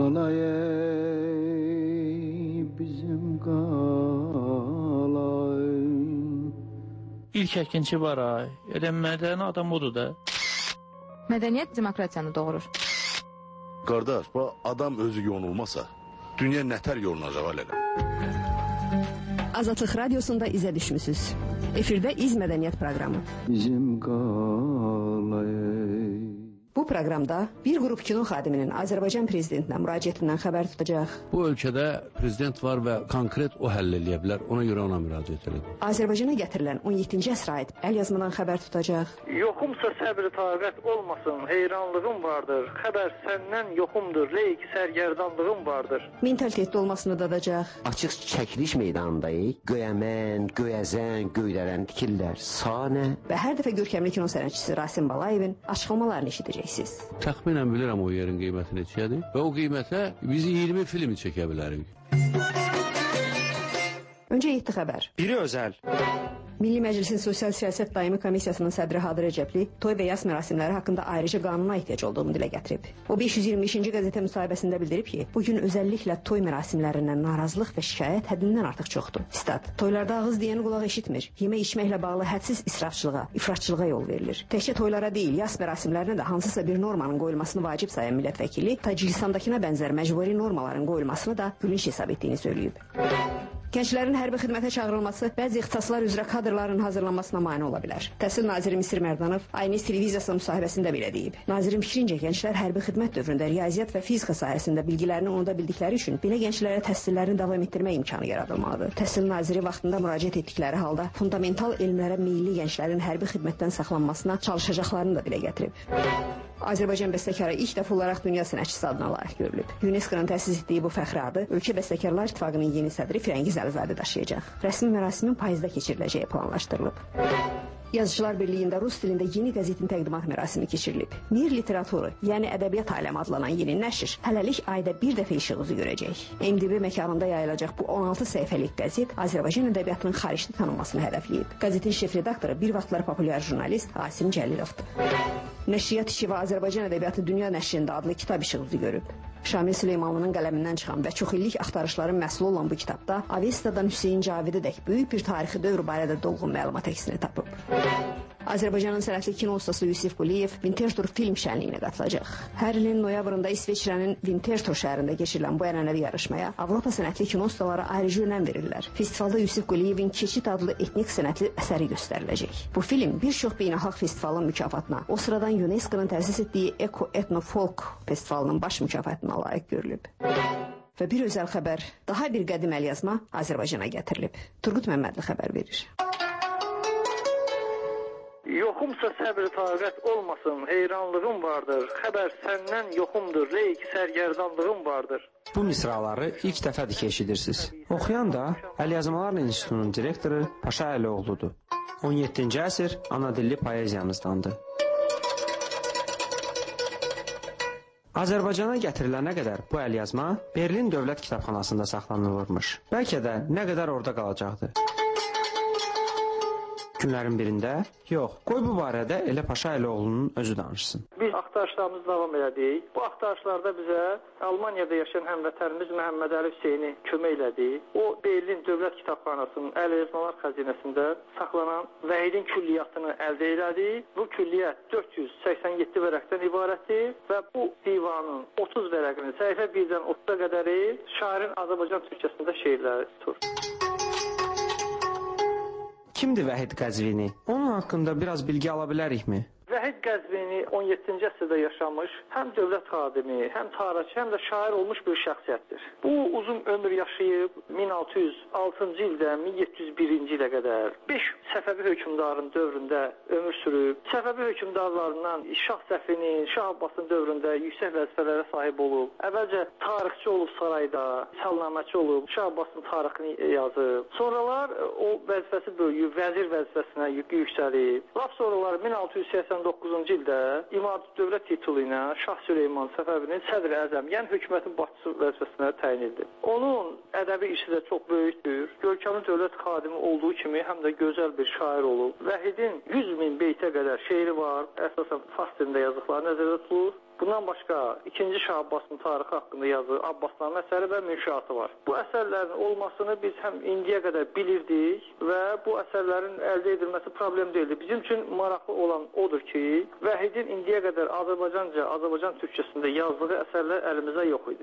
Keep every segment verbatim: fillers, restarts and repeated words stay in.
qalay bizim qalay. İlk əkinçi var ay. Elə mədəni adam odur da. Mədəniyyət demokratiyanı doğurur. Qardaş, bu adam özü yonulmasa, dünya nətər yolunacaq alələ? Azadlıq Radiosunda izə düşmüsünüz. Efirdə İz Mədəniyyət proqramı. Bizim qalay. Bu proqramda bir qrup kino xadiminin Azərbaycan prezidentinə müraciətindən xəbər tutacaq. Bu ölkədə prezident var və konkret o həll eləyə bilər. Ona görə ona müraciət edir. Azərbaycana gətirilən on yeddinci əsrə aid əlyazmadan xəbər tutacaq. Yoxumsa səbr taqət olmasın, heyranlığım vardır. Xəbər səndən yoxumdur, reyk sərgərdanlığım vardır. Mentalitetli olmasını dadacaq. Açıq çəkiliş meydanındayıq. Göyəmən, göyəzən, göydərən tikirlər. Sanə. Və hər dəfə görkəmli kino sənətçisi Rasim Balayevin açıqlamalarını eşidəcək. Təxminən bilirəm o yerin qiyməti neçədir və o qiymətə biz iyirmi film çəkə bilərik. Öncə yeddi xəbər. Biri özəl. Milli Məclisin Sosial Siyasət Daimi Komissiyasının sədri Hadır Rəcəbli toy və yas mərasimləri haqqında ayrıca qanuna ehtiyac olduğunu dilə gətirib. O beş yüz iyirmi beşinci qəzetə müsahibəsində bildirib ki, bugün özəlliklə toy mərasimlərindən narazılıq və şikayət həddindən artıq çoxdur. Stat: toylarda ağız deyəni qulaq eşitmir. Yemək içməklə bağlı hədsiz israfçılığa, ifratçılığa yol verilir. Təkcə toylara deyil, yas mərasimlərinə də hansısa bir normanın qoyulmasını vacib sayan millət vəkili Tacikistandakına bənzər məcburi normaların qoyulmasını da gülünç hesab etdiyini söyləyib. Gənclərin hərbi xidmətə çağırılması bəzi ixtisaslar üzrə kadrların hazırlanmasına mane ola bilər. Təhsil naziri Misir Mərdanov Aynes televiziyasının müsahibəsində belə deyib. Nazirin fikrincə gənclər hərbi xidmət dövründə riyaziyyat və fizika sahəsində bilgilərini unuda bildikləri üçün belə gənclərə təhsillərini davam etdirmək imkanı yaradılmalıdır. Təhsil naziri vaxtında müraciət etdikləri halda fundamental elmlərə meyilli gənclərin hərbi xidmətdən saxlanmasına çalışacaqlarını da dilə gətirib. Azərbaycan bəstəkarı ilk dəfə olaraq dünya sənətçisi adına layiq görülüb. UNESCO-nun təsis etdiyi bu fəxri adı ölkə bəstəkarlar İttifaqının yeni sədri Firəngiz Əlizadə daşıyacaq. Rəsmi mərasimin payızda keçiriləcəyi planlaşdırılıb. Yazıcılar Birliyində rus dilində yeni qəzetin təqdimat mərasimi keçirilib. Mir literaturu, yəni ədəbiyyat aləmi adlanan yeni nəşr hələlik ayda bir dəfə işıq üzü görəcək. M D B məkanında yayılacaq bu on altı səhifəlik qəzet Azərbaycan ədəbiyyatının xaricdə tanınmasını hədəfləyib. Qəzetin şef redaktoru bir vaxtlar populyar jurnalist Asim Cəlilovdur. Nəşriyyat işi və Azərbaycan ədəbiyyatı dünya nəşrində adlı kitab işıq üzü görüb. Şamil Süleymanlının qələmindən çıxan və çoxillik axtarışların məhsulu olan bu kitabda Avestadan Hüseyin Cavidədək böyük bir tarixi dövr barədə dolğun məlumat əksini tapıb. Azərbaycanın sənətli kino ustası Yusif Quliyev Vintertur film şənliyinə qatılacaq. Hər ilin noyabrında İsveçrənin Vintertur şəhərində keçirilən bu ənənəvi yarışmaya Avropa sənətli kino ustaları ayrıca önəm verirlər. Festivalda Yusif Quliyevin Keçid adlı etnik sənətli əsəri göstəriləcək. Bu film bir çox beynəlxalq festivalın mükafatına, o sıradan UNESCO-nun təsis etdiyi Eko Etno Folk festivalının baş mükafatına layiq görülüb. Və bir özəl xəbər, daha bir qədim əlyazma Azərbaycana gətirilib. Turqut Məmmədli xəbər verir. Yoxumsa səbr taqət olmasın, heyranlığım vardır. Xəbər səndən yoxumdur, reyk sərgərdanlığım vardır. Bu misraları ilk dəfədir ki eşidirsiniz. Oxuyan da Əlyazmalar İnstitutunun direktoru Paşa Əlioğludur. on yeddinci əsr anadilli poeziyamızdandır. Azərbaycana gətirilənə qədər bu əlyazma Berlin Dövlət Kitabxanasında saxlanılırmış. Bəlkə də nə qədər orada qalacaqdı. Günlərin birində, yox, qoy bu barədə elə Paşa Əlioğlunun özü danışsın. Biz axtarışlarımızı davam elədik. Bu axtarışlarda bizə Almaniyada yaşayan həmvətənimiz Məhəmməd Əli Hüseyni kömək elədi. O, Berlin Dövlət Kitabxanasının əlyazmalar xəzinəsində saxlanan Vəhidin külliyyatını əldə elədi. Bu külliyyat dörd yüz səksən yeddi vərəqdən ibarətdir və bu divanın otuz vərəqini səhifə birdən otuza qədəri şairin Azərbaycan türkçəsində şeirləri tutur. Kimdir Vəhid Qəzvini? Onun haqqında biraz bilgi ala bilərikmi? Vəhid Qəzvini on yeddinci əsrdə yaşamış, həm dövlət xadimi, həm tarixçi, həm də şair olmuş bir şəxsiyyətdir. Bu uzun ömür yaşayıb min altı yüz altıncı ildən min yeddi yüz birinci ilə qədər beş Səfəvi hökmdarın dövründə ömür sürüb. Səfəvi hökmdarlarından Şah Səfinin, Şah Abbasın dövründə yüksək vəzifələrə sahib olub. Əvvəlcə tarixçi olub sarayda, salnaməçi olub, Şah Abbasın tarixini yazıb. Sonralar o vəzifəsi böyüyüb, vəzir vəzifəsinə yüksəlib. Lap sonralar min altı yüz səksən doqquzuncu ildə İmad Dövlət titulu ilə Şah Süleyman Səfəvinin Sədr Əzəm, yəni hökumətin başçısı vəzifəsinə təyin edildi. Onun ədəbi işi də çox böyükdür. Görkəmli dövlət xadimi olduğu kimi həm də gözəl bir şair olub. Vəhidin yüz min beytə qədər şeiri var. Əsasən fars dilində yazıqları nəzərdə tutulur. Bundan başqa ikinci Şah Abbasın tarixi haqqında yazdığı Abbasnamə əsəri və münşaatı var. Bu əsərlərin olmasını biz həm indiyə qədər bilirdik və bu əsərlərin əldə edilməsi problem deyildi. Bizim üçün maraqlı olan odur ki, Vəhidin indiyə qədər Azərbaycanca, Azərbaycan türkçəsində yazdığı əsərlər əlimizdə yox idi.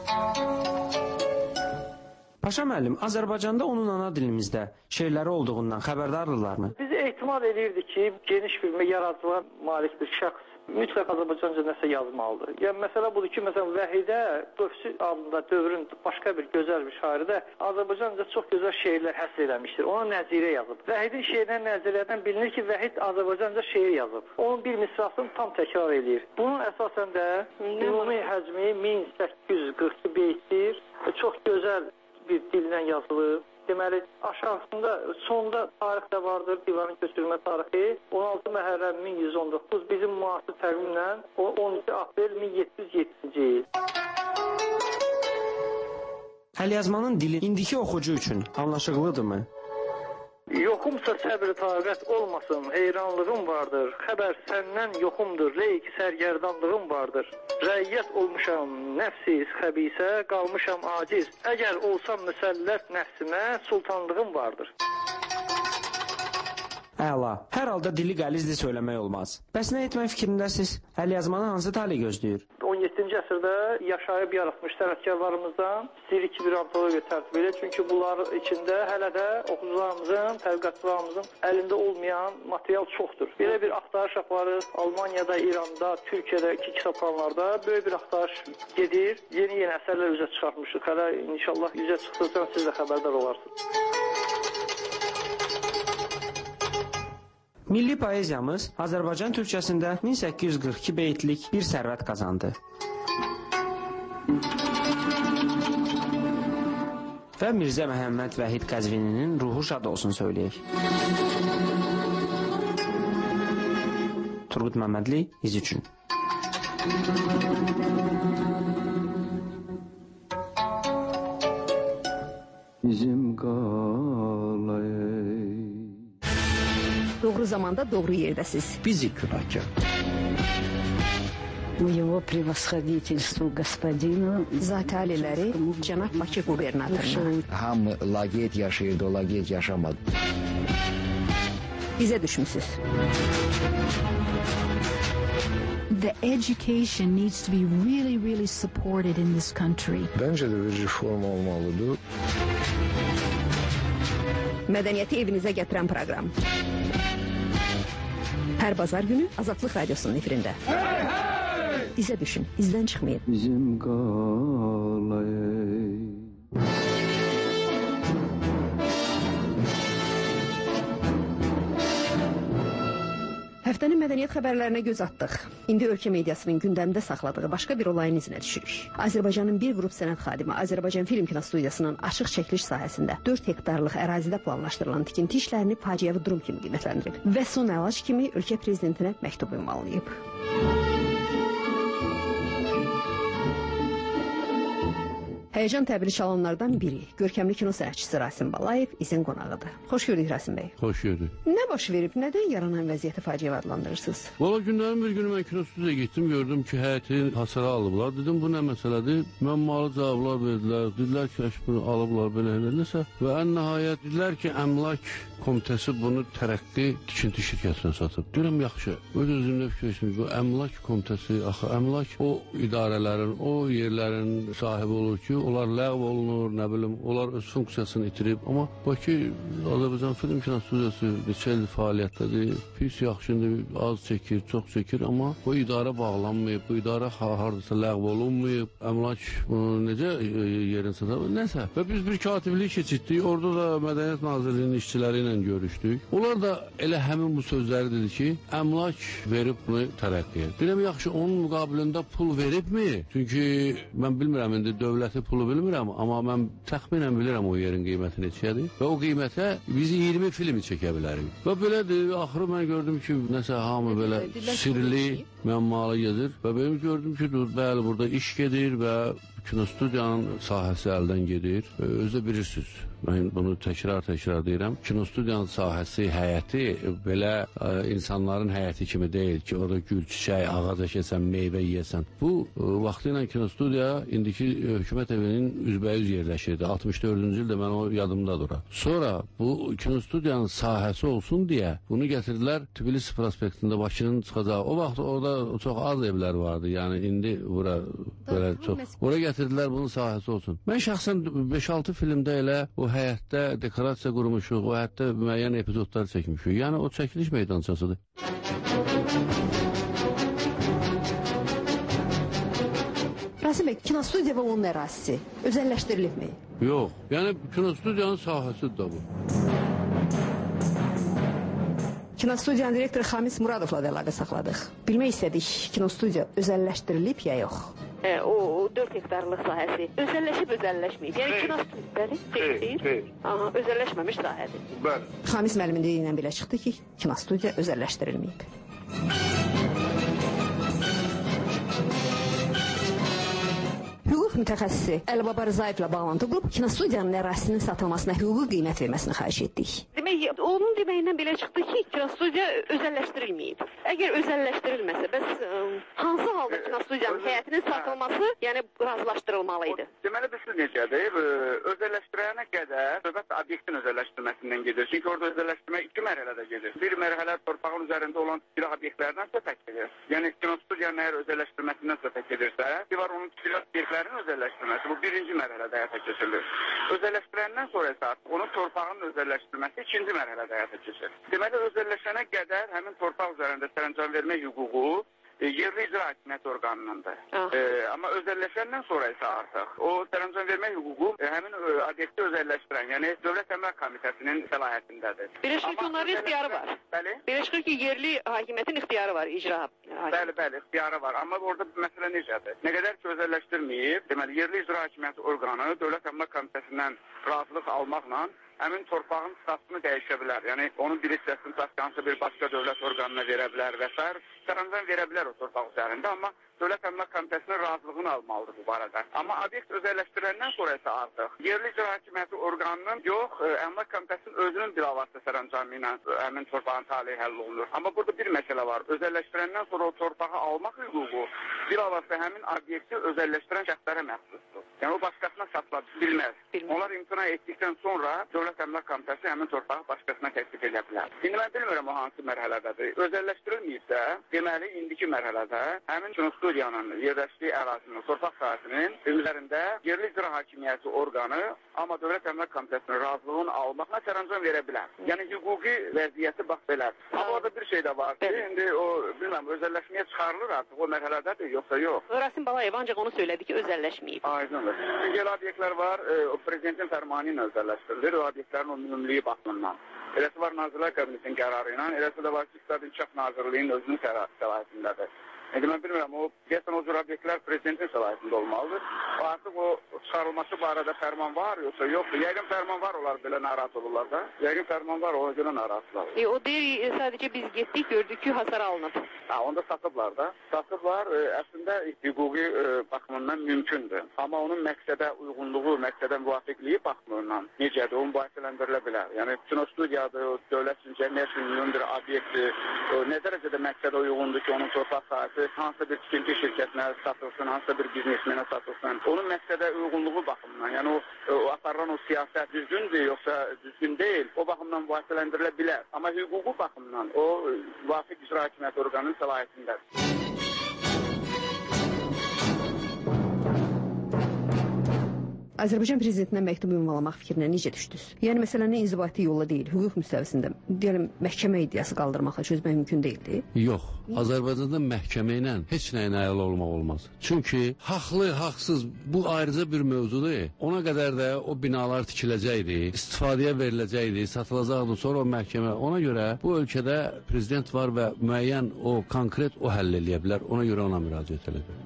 Paşa müəllim, Azərbaycanda onun ana dilimizdə şeirləri olduğundan xəbərdardırlarmı? Biz ehtimal edirdik ki, geniş bir yaradıcılığa malik bir şəxs mütləq Azərbaycanca nəsə yazmalıdır. Yəni, məsələ budur ki, məsələn, Vəhidə Dövsü adında dövrün başqa bir gözəl bir şairi də Azərbaycanca çox gözəl şeirlər həsr eləmişdir. Ona nəzirə yazıb. Vəhidin şeirindən nəzirədən bilinir ki, Vəhid Azərbaycanca şeir yazıb. Onun bir misrasını tam təkrar edir. Bunun əsasən də ümumi həcmi min səkkiz yüz qırx iki beytdir. Çox gözəl bir dillə yazılıb. Deməli, aşağısında, sonda tarix də vardır, divanın köçürülmə tarixi. on altı Məhərrəm min yüz on doqquz, bizim müasir təqvimlə on iki aprel min yeddi yüz yeddinci il. Əlyazmanın dili indiki oxucu üçün anlaşıqlıdırmı? Yoxumsa səbr taqət olmasın, heyranlığım vardır. Xəbər səndən yoxumdur, leyk sərgərdanlığım vardır. Rəiyyət olmuşam, nəfsiz xəbisə, qalmışam aciz. Əgər olsam müsəllət nəfsimə, sultanlığım vardır. Əla. Hər halda dili qəlizli söyləmək olmaz. Bəs nə etmək fikrindəsiz? Əlyazmanı hansı tali gözləyir? on yeddinci əsrdə yaşayıb yaratmış sənətkarlarımızdan istəyirik ki, bir antologiya tərtib edir. Çünki bunların içində hələ də oxucularımızın, tədqiqatçılarımızın əlində olmayan material çoxdur. Belə bir axtarış aparır. Almaniyada, İranda, Türkiyədəki kitabxanalarda böyük bir axtarış gedir. Yeni-yeni əsərlər üzə çıxartmışıq. Hələ inşallah üzə çıxdıqdan siz də xəbərdar olarsınız. Milli poeziyamız Azərbaycan türkçəsində min səkkiz yüz qırx iki beytlik bir sərvət qazandı. Və Mirzə Məhəmməd Vəhid Qəzvininin ruhu şad olsun söyləyək. Turqut Məmmədli, İz üçün. Bizim qalay. Doğru zamanda, doğru yerdəsiz. Bizi günahkar. Моего превосходительству господину Zati aliləri cənab Bakı qubernatoruna. Hamı laqeyd yaşayırdı, o laqeyd yaşamadı. Bizə düşmüsünüz. The education needs to be really, really supported in this country. Bence de bir reform olmalıdır. Mədəniyyəti evinizə gətirən proqram. Hər bazar günü Azadlıq Radiosunun efirində. Hey, hey! Bizə düşün, izdən çıxmayın. Bizim qalay. Həftənin mədəniyyət xəbərlərinə göz atdıq. İndi ölkə mediasının gündəmdə saxladığı başqa bir olayın izinə düşürük. Azərbaycanın bir qrup sənət xadimi Azərbaycan Film Kinostudiyasının açıq çəkiliş sahəsində dörd hektarlıq ərazidə planlaşdırılan tikinti işlərini faciəvi durum kimi qiymətləndirib və son əlac kimi ölkə prezidentinə məktub ünvanlayıb. Həyəcan təbili çalanlardan biri, görkəmli kino sənətçisi Rasim Balayev izin qonağıdır. Xoş gördük Rasim bəy. Xoş gördük. Nə baş verib, nədən yaranan vəziyyəti faciə adlandırırsınız? Valla günlərin bir günü mən kino stüdiyoya getdim, gördüm ki, həyətin hasara alıblar. Dedim, bu nə məsələdir? Məmmalı cavablar verdilər. Dedilər ki, bunu alıblar belə elədirsə. Və ən nəhayət dedilər ki, əmlak komitəsi bunu tərəqqi tikinti şirkətinə satıb. Deyirəm, yaxşı. Öz özümdə fikirləşdim, bu əmlak komitəsi, axı, əmlak o idarələrin, o yerlərin sahibi olur ki, onlar ləğv olunur, nə bilim, onlar öz funksiyasını itirib. Amma Bakı Azərbaycan Film Kinostudiyası neçə il fəaliyyətdədir, pis yaxşıdır, az çəkir, çox çəkir, amma bu idarə bağlanmayıb, bu idarə haradasa ləğv olunmayıb, əmlak necə yerin satıb, nəsə. Və biz bir katiblik keçirdik, orada da Mədəniyyət Nazirliyinin işçiləri ilə görüşdük. Onlar da elə həmin bu sözləri dedi ki, əmlak verib bunu tərəqqiyə. Deyirəm, yaxşı, onun müqabilində pul veribmi? Çünki mən bilmirəm, indi dövləti pulu bilmirəm, amma mən təxminən bilirəm o yerin qiyməti neçədir və o qiymətə biz iyirmi filmi çəkə bilərik. Və belədir, axırı mən gördüm ki, nəsə hamı belə sirli məmmalı gedir və benim gördüm ki, dur, bəli, burada iş gedir və kinostudiyanın sahəsi əldən gedir. Özü bilirsiniz, mən bunu təkrar-təkrar deyirəm. Kinostudiyanın sahəsi, həyəti belə ə, insanların həyəti kimi deyil ki, orada gül, çiçək, ağac əkəsən, meyvə yeyəsən. Bu ə, vaxtı ilə kinostudiya indiki hökumət evinin üzbəyüz yerləşirdi. altmış dördüncü ildə mən o yadımdadır. Sonra bu kinostudiyanın sahəsi olsun deyə bunu gətirdilər Tbilisi prospektində Bakının çıxacağı. O vaxt orada çox az evlər vardı. Yəni indi bura belə çox. Ora gətirdilər bunun sahəsi olsun. Mən şəxsən beş altı filmdə elə o həyətdə dekorasiya qurmuşuq, o həyətdə müəyyən epizodlar çəkmişik. Yəni o çəkiliş meydançasıdır. Rasim bəy, kinostudiya və onun ərazisi özəlləşdirilibmi? Yox, yəni kinostudiyanın sahəsidir da bu. Kinostudiyanın direktoru Xamis Muradovla da əlaqə saxladıq. Bilmək istədik, kinostudiya özəlləşdirilib ya yox? E, o, o dörd hektarlıq sahəsi özəlləşib özəlləşməyib. Yəni kinostudiya, bəli, deyil, deyil. Aha, özəlləşməmiş sahədir. Bəli. Xamis müəllimin dediyindən belə çıxdı ki, kinostudiya özəlləşdirilməyib. Hüquq mütəxəssisi Əlibaba Rızayevlə bağlantı qrup kinostudiyanın ərazisinin satılmasına hüquqi qiymət verməsini xahiş etdik. Demək, onun deməyindən belə çıxdı ki, kinostudiya özəlləşdirilməyib. Əgər özəlləşdirilməsə, bəs ə, hansı halda kinostudiyanın həyətinin satılması, yəni razılaşdırılmalıydı? Deməli, biz necədir? Özəlləşdirənə qədər söhbət obyektin özəlləşdirməsindən gedir. Çünki orada özəlləşdirmə iki mərhələdə gedir. Bir mərhələ torpağın üzərində olan tikili obyektlərdən söhbət gedir. Yəni kinostudiyanın əgər özəlləşdirməsindən söhbət gedirsə, bir var onun tikili obyektlərin özəlləşdirməsi. Bu birinci mərhələdə həyata keçirilir. Özəlləşdirəndən sonra isə onun torpağın özəlləşdirməsi ikinci mərhələdə həyata keçirilir. Deməli, özəlləşənə qədər həmin torpaq üzərində sərəncam vermə hüququ yerli icra hakimiyyəti orqanındandır. E, amma özəlləşəndən sonra isə artıq o sərəncam vermə hüququ e, həmin e, obyekti özəlləşdirən, yəni Dövlət Əmlak Komitəsinin səlahiyyətindədir. Belə çıxır ki, onların ixtiyarı var. Bəli? Belə çıxır ki, yerli hakimiyyətin ixtiyarı var, icra hakimiyyəti. Bəli, bəli, ixtiyarı var. Amma orada bir məsələ necədir? Nə qədər ki, özəlləşdirməyib, deməli, yerli icra hakimiyyəti orqanı Dövlət Əmlak Komitəsindən razılıq almaqla həmin torpağın statusunu dəyişə bilər. Yəni, onun bir hissəsini hansısa bir başqa dövlət orqanına verə bilər və s. sərəncam verə bilər o torpaq üzərində, amma Dövlət Əmlak Komitəsinin razılığını almalıdır bu barədə. Amma obyekt özəlləşdirəndən sonra isə artıq yerli icra hakimiyyəti orqanının yox, Əmlak Komitəsinin özünün bilavasitə sərəncamı ilə həmin torpağın taleyi həll olunur. Amma burada bir məsələ var. Özəlləşdirəndən sonra o torpağı almaq hüququ bilavasitə həmin obyekti özəlləşdirən şəxslərə məxsusdur. Yəni o başqasına satıla bilməz. Bilmez. Onlar imtina etdikdən sonra Dövlət Əmlak Komitəsi həmin torpağı başqasına təklif edə bilər. İndi mən bilmirəm o hansı mərhələdədir. Özəlləşdirilməyibsə, deməli indiki mərhələdə həmin kinostudiyanın yerləşdiyi ərazinin, torpaq sahəsinin üzərində yerli icra hakimiyyəti orqanı, amma Dövlət Əmlak Komitəsinin razılığını almaqla sərəncam verə bilər. Yəni hüquqi vəziyyəti bax belədir. Amma orada bir şey də var ki, indi o bilməm özəlləşməyə çıxarılır artıq o mərhələdədir yoxsa yox. Rasim Balayev ancaq onu söylədi ki, özəlləşməyib. Aydındır. Çünki elə obyektlər var, e, o prezidentin fərmanı ilə özəlləşdirilir, o obyektlərin o ümumluğu baxımından. Eləsi var Nazirlər Kabinetinin qərarı ilə, eləsi də var ki, İqtisadi İnkişaf Nazirliyinin özünün səlahiyyətindədir. Yəni, mən bilmirəm, o, deyəsən o cür obyektlər prezidentin səlahiyyətində olmalıdır. O, artıq o çıxarılması barədə fərman var, yoxsa yoxdur. Yəqin fərman var, onlar belə narahat olurlar da. Yəqin fərman var, ona görə narahatlar. E, o deyir, sadəcə biz getdik, gördük ki, hasar alınıb. Ha, onda satıblar da. Satıblar, e, əslində hüquqi e, baxımından mümkündür. Amma onun məqsədə uyğunluğu, məqsədə müvafiqliyi baxımından necədir, o mübahisələndirilə bilər. Yəni, kinostudiyadır, dövlət üçün cəmiyyət ünlüyün bir obyekti, nə dərəcədə məqsədə uyğundur ki, onun torpaq sahəsi hansısa bir tikinti şirkətinə satılsın, hansısa bir biznesmenə satılsın. Onun məqsədə uyğunluğu baxımından, yəni o, o aparılan o siyasət düzgündür, yoxsa düzgün deyil, o baxımdan mübahisələndirilə bilər. Amma hüququ baxımdan o müvafiq icra hakimiyyəti orqanının səlahiyyətindədir. Azərbaycan prezidentinə məktub ünvanlamaq fikrinə necə düşdünüz? Yəni, məsələni inzibati yolla deyil, hüquq müstəvisində, deyəlim, məhkəmə iddiası qaldırmaqla çözmək mümkün deyildi? Yox, Azərbaycanda məhkəmə ilə heç nəyə nail olmaq olmaz. Çünki haqlı, haqsız bu ayrıca bir mövzudur. Ona qədər də o binalar tikiləcəkdi, istifadəyə veriləcəkdi, satılacaqdı, sonra o məhkəmə. Ona görə bu ölkədə prezident var və müəyyən o konkret o həll eləyə bilər, ona görə ona müraciət edir.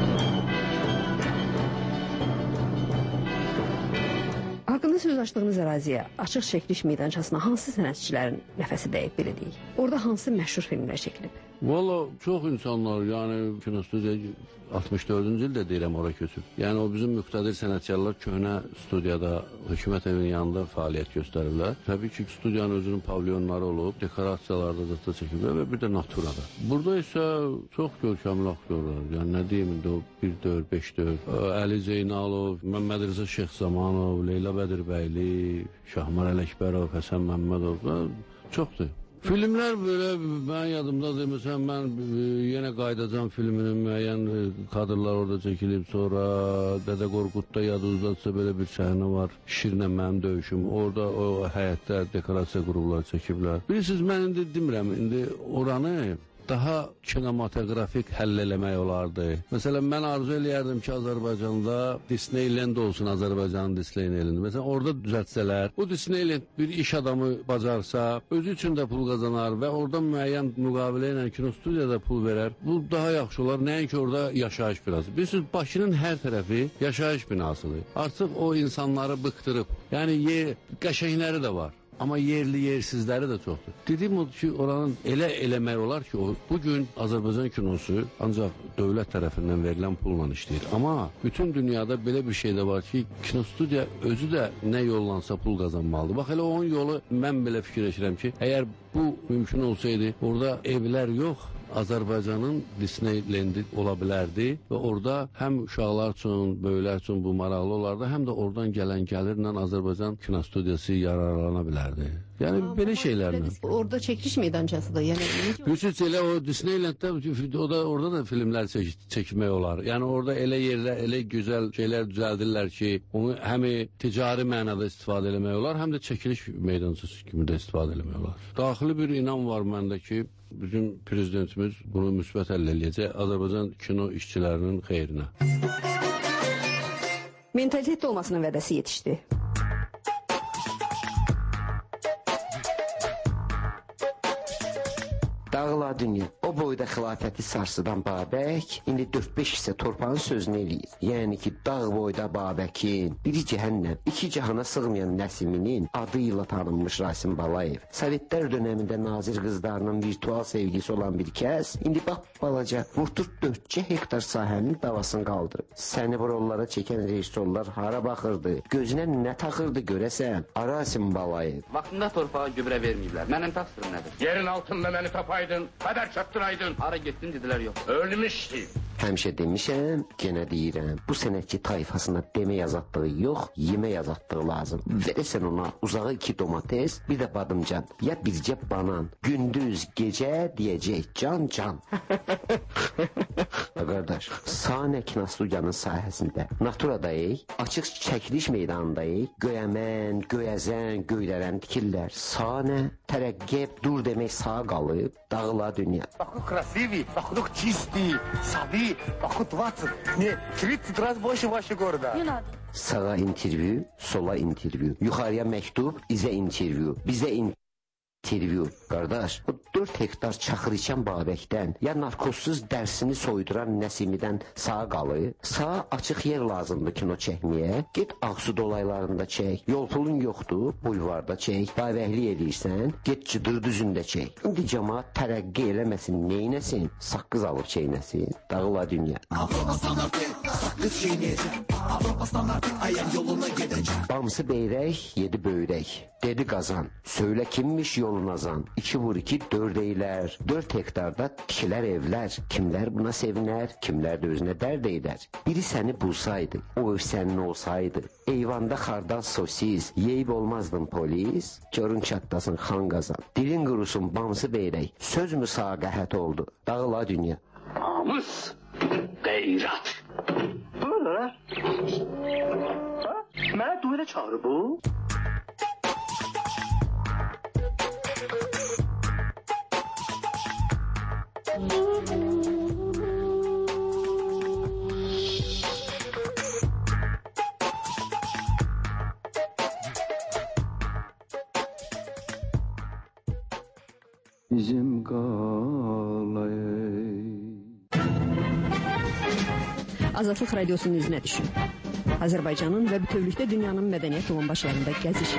Haqqında söz açdığınız əraziyə, açıq çəkiliş meydançasına hansı sənətçilərin nəfəsi dəyib belə deyək? Orada hansı məşhur filmlər çəkilib? Valla çox insanlar, yəni kinostudiya altmış dördüncü ildə deyirəm ora köçüb. Yəni o bizim müqtədir sənətkarlar köhnə studiyada, hökumət evinin yanında fəaliyyət göstərirlər. Təbii ki, studiyanın özünün pavilyonları olub, dekorasiyalarda da çəkiblər və bir də naturada. Burada isə çox görkəmli aktyorlar, yəni nə deyim indi o bir dörd, beş dörd, Əli Zeynalov, Məmməd Rıza Şeyxzamanov, Leyla Bədirbəyli, Şahmar Ələkbərov, Həsən Məmmədov, çoxdur. Filmlər belə, mən yadımdadır, məsələn, mən yenə Qayıdacam filminin müəyyən kadrlar orada çəkilib, sonra Dədə Qorqudda yadınızdadırsa belə bir səhnə var, Şirlə mənim döyüşüm, orada o həyətdə dekorasiya qruplar çəkiblər. Bilirsiniz, mən indi demirəm, indi oranı daha kinematoqrafik həll eləmək olardı. Məsələn, mən arzu eləyərdim ki, Azərbaycanda Disneyland olsun, Azərbaycanın Disneyland. Məsələn, orada düzəltsələr, bu Disneyland bir iş adamı bacarsa, özü üçün də pul qazanar və orada müəyyən müqavilə ilə kinostudiyada pul verər. Bu daha yaxşı olar, nəinki orada yaşayış binası. Bilirsiniz, Bakının hər tərəfi yaşayış binasıdır. Artıq o insanları bıqdırıb. Yəni, yer, qəşəngləri də var. Amma yerli yersizləri də çoxdur. Dediyim odur ki, oranın elə eləmək olar ki, o, bugün Azərbaycan kinosu ancaq dövlət tərəfindən verilən pulla işləyir. Amma bütün dünyada belə bir şey də var ki, kinostudiya özü də nə yollansa pul qazanmalıdır. Bax, elə onun yolu mən belə fikirləşirəm ki, əgər bu mümkün olsaydı, orada evlər yox, Azərbaycanın Disneylendi ola bilərdi və orada həm uşaqlar üçün, böyüklər üçün bu maraqlı olardı, həm də oradan gələn gəlirlə Azərbaycan kinostudiyası yararlana bilərdi. Yəni, Aa, belə şeylərlə. Orada çəkiliş meydançasıdır. Yəni, Bilirsiniz, elə o Disneylanddə o da, orada da filmlər çək, çəkmək olar. Yəni, orada elə yerlər, elə gözəl şeylər düzəldirlər ki, onu həm ticari mənada istifadə eləmək olar, həm də çəkiliş meydançası kimi də istifadə eləmək olar. Daxili bir inam var məndə ki, bizim prezidentimiz bunu müsbət həll eləyəcək Azərbaycan kino işçilərinin xeyrinə. Mentalitetdə olmasının vədəsi yetişdi. Dağla dünya, o boyda xilafəti sarsıdan Babək, indi dörd beş hissə torpağın sözünü eləyir. Yəni ki, dağ boyda Babəkin, biri cəhənnəm, iki cahana sığmayan Nəsiminin adı ilə tanınmış Rasim Balayev. Sovetlər dönəmində nazir qızlarının virtual sevgisi olan bir kəs, indi bax balaca, vurtut dördcə hektar sahənin davasını qaldırıb. Səni bu rollara çəkən rejissorlar hara baxırdı, gözünə nə taxırdı görəsən, Rasim Balayev. Vaxtında torpağa gübrə verməyiblər, mənim təqsirim nədir? Yerin altında məni tapaydın. Qədər çatdıraydın. Hara getdin dedilər yox. Ölmüşdü. Həmişə demişəm, genə deyirəm. Bu sənətçi tayfasına demə yazatdığı yox, yemə yazatdığı lazım. Verəsən ona uzağı iki domates, bir də badımcan, ya bircə banan. Gündüz, gecə deyəcək can can. Qardaş, Sahne Kinostudiyanın sahəsində Naturadayıq, açıq çəkiliş meydanındayıq. Göyəmən, göyəzən, göylərən tikirlər. Sahne, tərəqqəb, dur demək sağa qalıb, dağıla dünya. Вокруг красивый, вокруг чистый, сады, вокруг двадцать, не, тридцать раз больше вашего города. Не надо. Sağa intervyu, sola intervyu, yuxarıya məktub, izə intervyu, bizə intervyu. Intervyu. Qardaş, bu dörd hektar çaxır içən Babəkdən, ya narkozsuz dərsini soyduran Nəsimidən sağa qalır, sağa açıq yer lazımdır kino çəkməyə, get Ağsu dolaylarında çək, yol pulun yoxdur, bulvarda çək, bayvəhli edirsən, get cıdır düzündə çək. İndi cəmaat tərəqqi eləməsin, neynəsin, saqqız alıb çeynəsin, dağıla dünya. Avropa standartı, saqqız çeynəyəcək, Avropa standartı, ayaq yoluna gedəcək. Bamsı beyrək, yedi böyrək, dedi qazan, söylə kimmiş yol Nazan, iki vur iki dörd eylər, dörd hektarda tikilər evlər, kimlər buna sevinər, kimlər də özünə dərd eylər. Biri səni bulsaydı, o ev sənin olsaydı, eyvanda xardal sosis, yeyib olmazdın polis, görün çatdasın xan qazan, dilin qurusun bamsı beyrək, söz mü sağ qəhət oldu, dağıla dünya. Namus, qeyrat. Böyle. Mənə duyda çağırır bu. Bizim qalayı. Azadlıq Radiosunun üzünə düşün. Azərbaycanın və bütövlükdə dünyanın mədəniyyət olan başlarında gəzişin.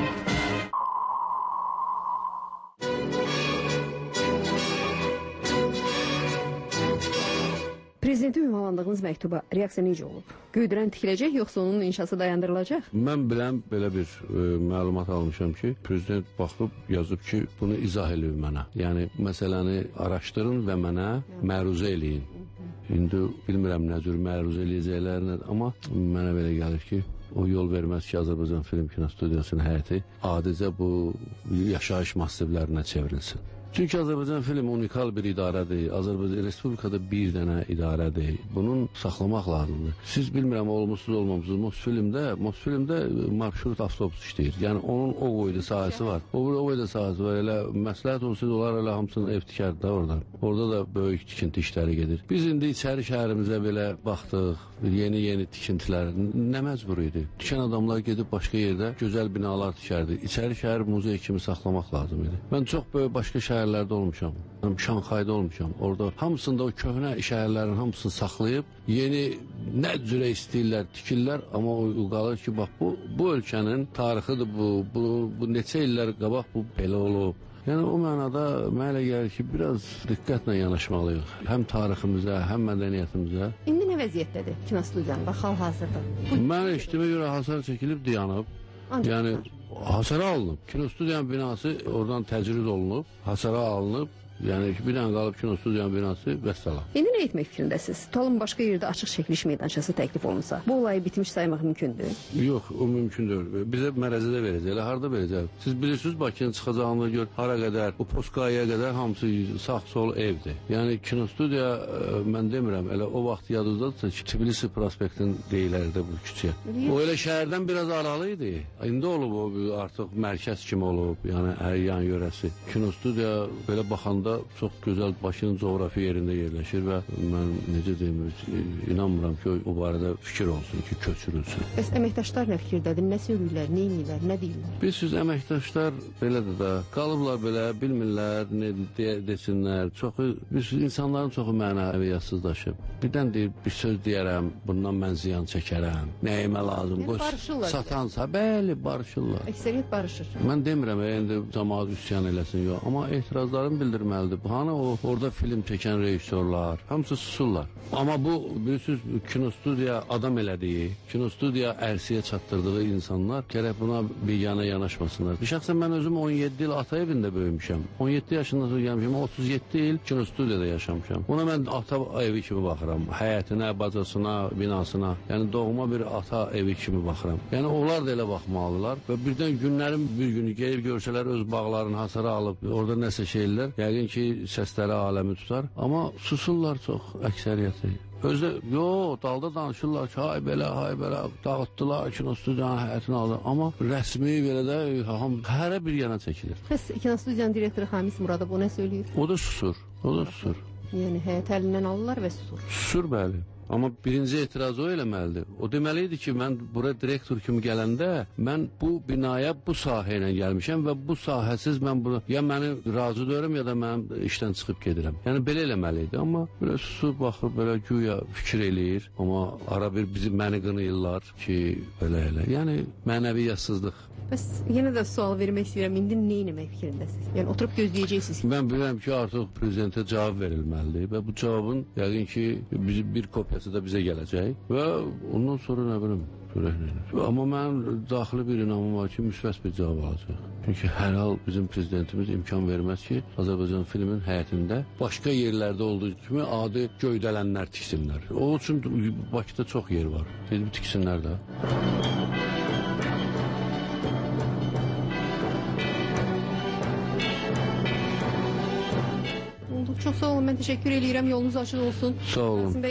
Prezidentin ünvanlandığınız məktuba reaksiya necə olub? Göydürən tikiləcək, yoxsa onun inşası dayandırılacaq? Mən biləm, belə bir e, məlumat almışam ki, prezident baxıb yazıb ki, bunu izah edin mənə. Yəni, məsələni araşdırın və mənə məruzə eləyin. İndi bilmirəm nə cür məruzə eləyəcəklər, nə, amma mənə belə gəlir ki, o yol verməz ki, Azərbaycan Film Kinostudiyasının həyəti adicə bu yaşayış massivlərinə çevrilsin. Çünki Azərbaycan Film unikal bir idarədir. Azərbaycan Respublikada bir dənə idarədir. Bunun saxlamaq lazımdır. Siz bilmirəm, olmuşsuz, olmamışsınız. Mosfilmdə, Mosfilmdə marşrut avtobus işləyir. Yəni, onun o boyda sahəsi var. O boyda sahəsi var. Elə məsləhət olsaydı, onlar elə hamısını ev tikərdi də orada. Orada da böyük tikinti işləri gedir. Biz indi içəri şəhərimizə belə baxdıq. Yeni-yeni tikintilər. Nə məcbur idi? Tikən adamlar gedib başqa yerdə gözəl binalar tikərdi. İçəri şəhər muzey kimi saxlamaq lazım idi. Mən çox böyük başqa şəhərlərdə olmuşam. Şanxayda olmuşam. Orada hamısında o köhnə şəhərlərin hamısını saxlayıb, yeni nə cürə istəyirlər, tikirlər, amma o qalır ki, bax, bu, bu ölkənin tarixidir bu, bu, bu neçə illər qabaq bu belə olub. Yəni, o mənada mənə gəlir ki, biraz diqqətlə yanaşmalıyıq. Həm tariximizə, həm mədəniyyətimizə. İndi nə vəziyyətdədir kinostudiyanın, bax, hal-hazırda? Mən eşitdiyimə görə hasar çəkilib, dayanıb. Yəni, hasara alınıb. Kinostudiyanın binası oradan təcrid olunub, hasara alınıb. Yəni, bir dənə qalıb kinostudiyanın binası vəssalam. İndi nə etmək fikrindəsiz? Tutalım, başqa yerdə açıq çəkiliş meydançası təklif olunsa, bu olayı bitmiş saymaq mümkündür? Yox, o mümkündür. Bizə mərəzədə verəcəklər, harada verəcək? Siz bilirsiniz, Bakının çıxacağını gör, hara qədər, o Poskaya qədər hamısı sağ-sol evdir. Yəni, kinostudiya, mən demirəm, elə o vaxt yadınızdadırsa ki, Tbilisi prospektin deyilərdə bu küçəyə. O elə şəhərdən biraz aralı idi. İndi olub o, artıq mərkəz kimi olub, yəni yan yörəsi. Kinostudiya belə baxanda çox gözəl Bakının coğrafi yerində yerləşir və mən necə deyim, inanmıram ki, o barədə fikir olsun ki, köçürülsün. Bəs əməkdaşlar nə fikirdədir, nə söylürlər, nə inirlər, nə deyirlər? Bilirsiniz, əməkdaşlar belədir də, qalıblar belə, bilmirlər, nə de desinlər. Çoxu, bilirsiniz, insanların çoxu mənəviyyətsizlaşıb. Birdən deyir, bir söz deyərəm, bundan mən ziyan çəkərəm, nəyimə lazım, yəni, barışırlar. Satansa, bəli, barışırlar. Əksəriyyət barışır. Mən demirəm, indi cəmaat üsyan eləsin, yox, amma etirazlarını bildirmək Hani o, orada film çəkən rejissorlar, hamısı susurlar. Amma bu, bilirsiniz, kinostudiya adam elədiyi, kinostudiya ərsiyə çatdırdığı insanlar gərək buna bir yana yanaşmasınlar. Bir şəxsən mən özüm on yeddi il ata evində böyümüşəm. on yeddi yaşından sonra gəlmişəm, otuz yeddi il kinostudiyada yaşamışam. Buna mən ata evi kimi baxıram. Həyətinə, bacasına, binasına. Yəni doğma bir ata evi kimi baxıram. Yəni onlar da elə baxmalılar və birdən günlərin bir günü gəlib görsələr öz bağlarını hasara alıb, orada nəsə şeylər, yəqin ki, səsləri aləmi tutar. Amma susurlar çox, əksəriyyəti. Özdə, yox, dalda danışırlar ki, hay belə, hay belə, dağıtdılar, kinostudiyanın həyətini aldı. Amma rəsmi belə də hərə bir yana çəkilir. Bəs kinostudiyanın direktoru Xamis Muradov o nə söyləyir? O da susur, o da susur. Yəni həyət əlindən alırlar və susur. Susur, bəli. Amma birinci etiraz o eləməlidir. O deməli idi ki, mən bura direktor kimi gələndə mən bu binaya bu sahə ilə gəlmişəm və bu sahəsiz mən bunu ya məni razı deyirəm, ya da mənim işdən çıxıb gedirəm. Yəni belə eləməli idi. Amma belə susub baxır, belə güya fikir eləyir. Amma ara bir bizi məni qınayırlar ki, belə elə. Yəni mənəviyyatsızlıq. Bəs yenə də sual vermək istəyirəm, indi nə etmək fikrindəsiniz? Yəni oturub gözləyəcəksiniz. Mən bilirəm ki, artıq prezidentə cavab verilməlidir və bu cavabın yəqin ki, bir kopyası da bizə gələcək və ondan sonra nə bilim, amma mənim daxili bir inamım var ki, müsbət bir cavab alacaq. Çünki hər hal bizim prezidentimiz imkan verməz ki, Azərbaycan filmin həyətində başqa yerlərdə olduğu kimi adi göydələnlər tiksinlər. O üçün Bakıda çox yer var. Gedib tiksinlər də. Çox sağ olun, mən təşəkkür eləyirəm, yolunuz açıq olsun. Sağ olun. Qasım bəy.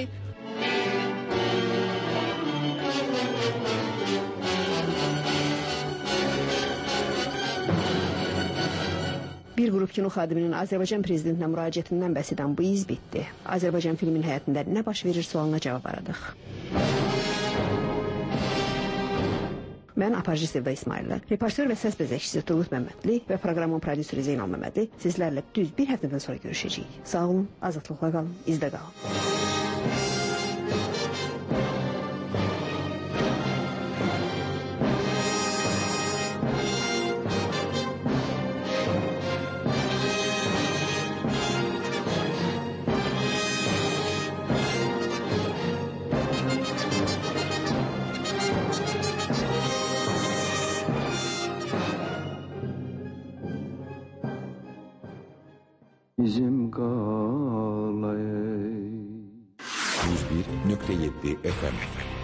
Bir qrup kino xadiminin Azərbaycan prezidentinə müraciətindən bəhs edən bu iz bitdi. Azərbaycan filmin həyatında nə baş verir sualına cavab aradıq. Mən aparıcı Sevda İsmaillə, reportör və səs bəzəkçisi Turgut Məmmədli və proqramın prodüseri Zeynal Məmmədli sizlərlə düz bir həftədən sonra görüşəcəyik. Sağ olun, azadlıqla qalın, izdə qalın. izim qalay. yüz bir nöqtə yeddi F M